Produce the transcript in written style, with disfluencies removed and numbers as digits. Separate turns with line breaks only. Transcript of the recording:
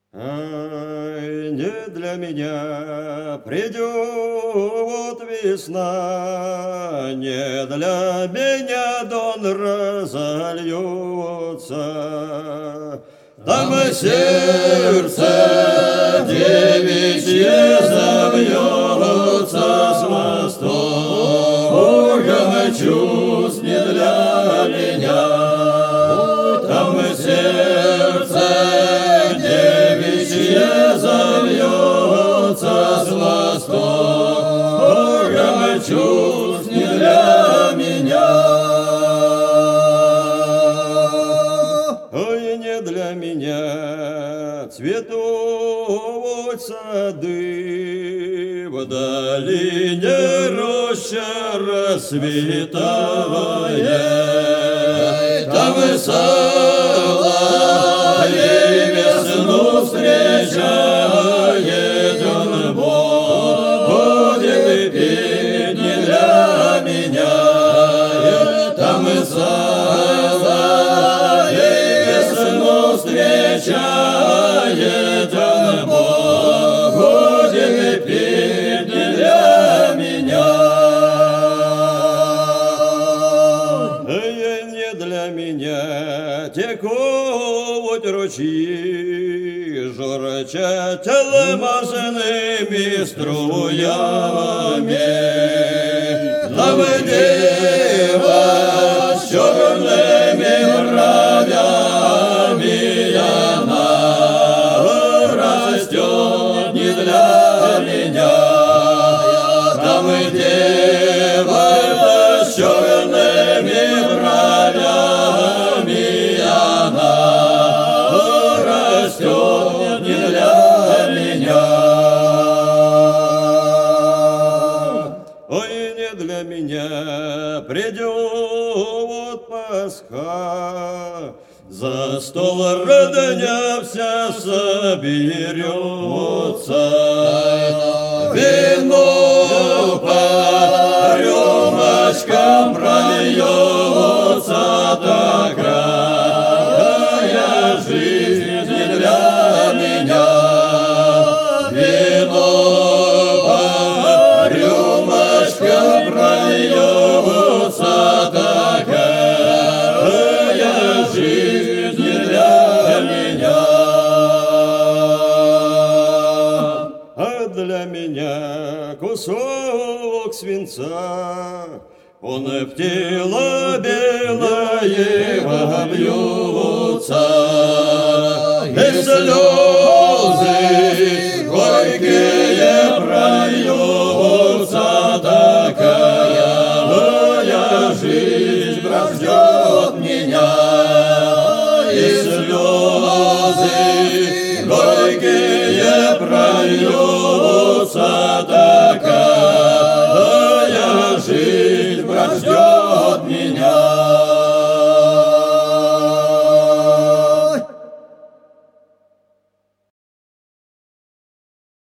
Ай, не для меня придет весна, не для меня дон разольется. Там сердце девичье забьется с восторгом чувств не для меня. Там сердце девичье забьется с восторгом чувств не для меня. Ой, не для меня цветут сады, в долине роща расцветает. Там и соловей весну встречает, он будет петь не для меня. Там и соловей весну встречает, он будет петь не для меня. Не для меня текут ручьи, журчат алмазными струями. Там дева с черными бровями, она растет не для меня. Там дева с черными бровями, она растет не для меня. Ой, не для меня придет Пасха, за стол родня вся соберется. Вино по рюмочкам прольется, такая жизнь не для меня. Вино по рюмочкам прольется, такая жизнь не для меня. А для меня кусок свинца, он в тело белое вобьется, и слезы горькие прольются, такая жизнь ждет меня. И слезы горькие прольются,